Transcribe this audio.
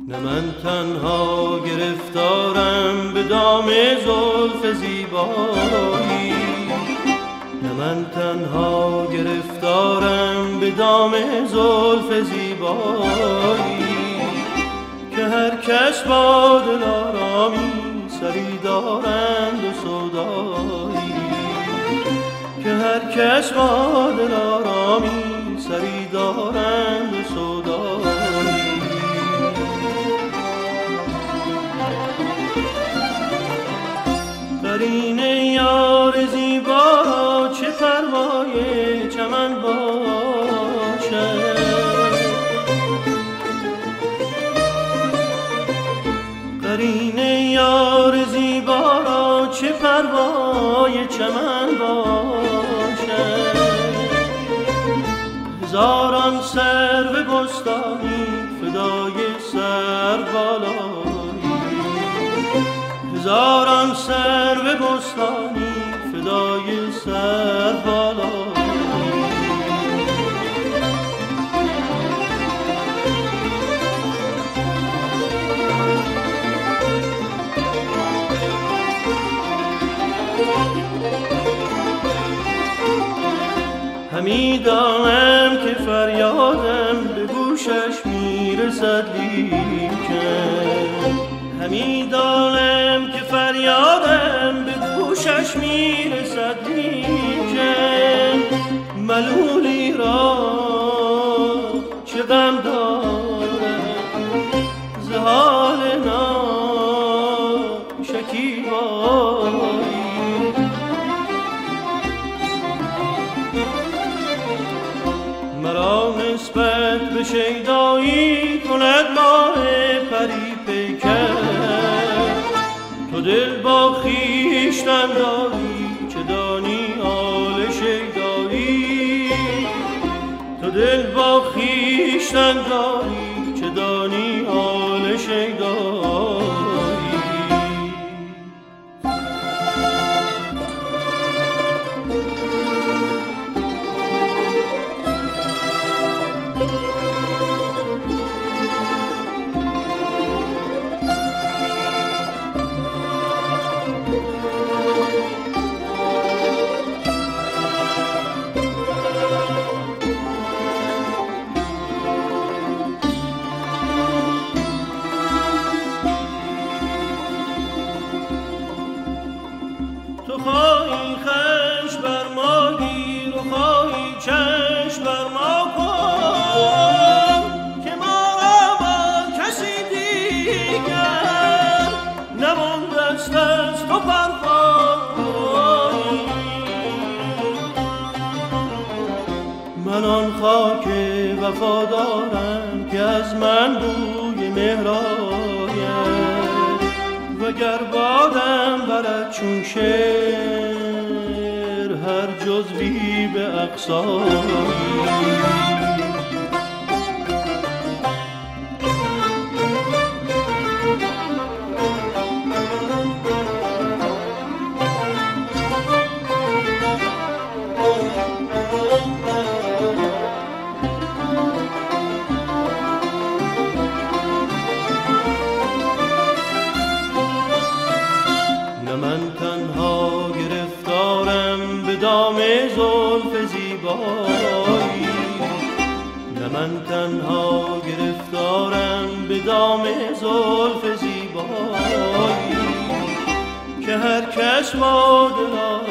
نه من تنها گرفتارم به دام زلف زیبایی، نه من تنها گرفتارم به دام زلف زیبایی، که هر کس با دلارامی سری دارند و سودایی، که هر کس با دلارامی سری دارند و سودایی. قرین یار زیبا را چه پروای چمن باشد، قرین یار زیبا را چه پروای چمن باشد. هزاران سرو بستانی فدای سربالایی، هزاران سرو بستانی فدای سربالایی. همی دانم که فریادم به گوشش میرسد لیکن، همی دانم که فریادم به گوشش میرسد لیکن، ملولی را چه غم دارد ز حال ناشکیبایی. مرا نسبت به شیدایی کند ماه پری پیکر، تو دل با خویشتن داری چه دانی حال شیدایی، تو دل با خویشتن داری چه دانی حال شیدایی. تو خواهی خش بر ما گیر و خواهی چشم بر ما کن، که ما را با کسی دیگر نماندست از تو پرخوانی. من آن خاک وفادارم که از من بوی مهر آید، وگر بادم برد چون شعر هر جزوی به اقصایی. من تنها گرفتارم به دام زلف زیبایی، نه من تنها گرفتارم به دام زلف زیبایی، که هر کس با دل